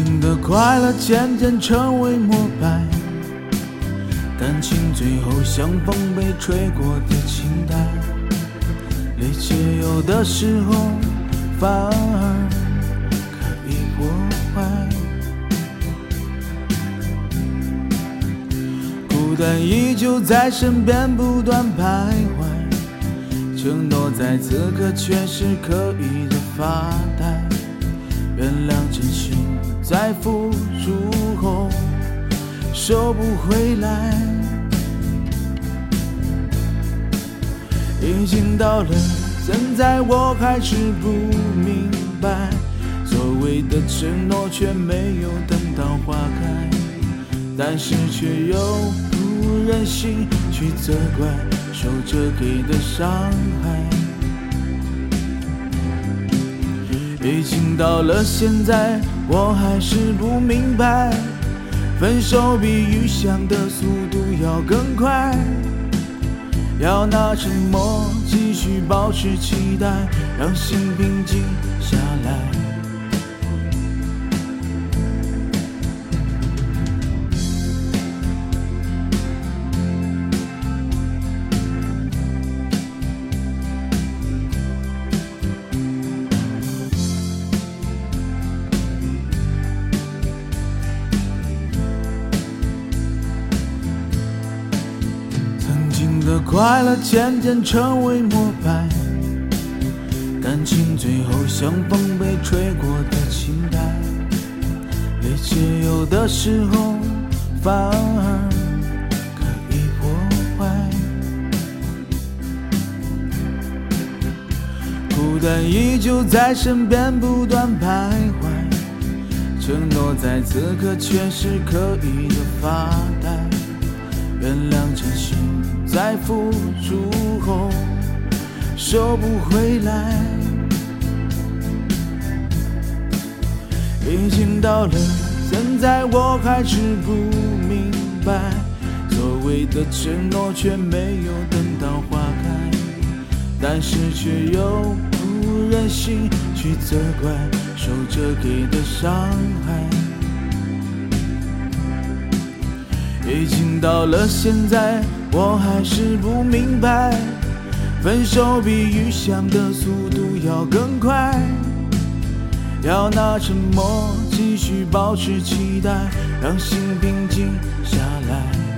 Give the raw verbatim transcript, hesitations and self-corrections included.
经的快乐渐渐成为膜拜，感情最后像风被吹过的青苔，理解有的时候反而可以破坏。孤单依旧在身边不断徘徊，承诺在此刻却是刻意的发呆。原谅真心在付出后收不回来，已经到了现在我还是不明白，所谓的承诺却没有等到花开，但是却又不忍心去责怪守着给的伤害。已经到了现在我还是不明白，分手比预想的速度要更快，要拿沉默继续保持期待，让心平静下来。的快乐渐渐成为膜拜，感情最后像风被吹过的青苔，理解有的时候反而可以破坏。孤单依旧在身边不断徘徊，承诺在此刻却是刻意的发呆。原谅真心在付出后收不回来，已经到了现在我还是不明白，所谓的承诺却没有等到花开，但是却又不忍心去责怪守着给的伤害。已经到了现在我还是不明白，分手比预想的速度要更快，要拿沉默继续保持期待，让心平静下来。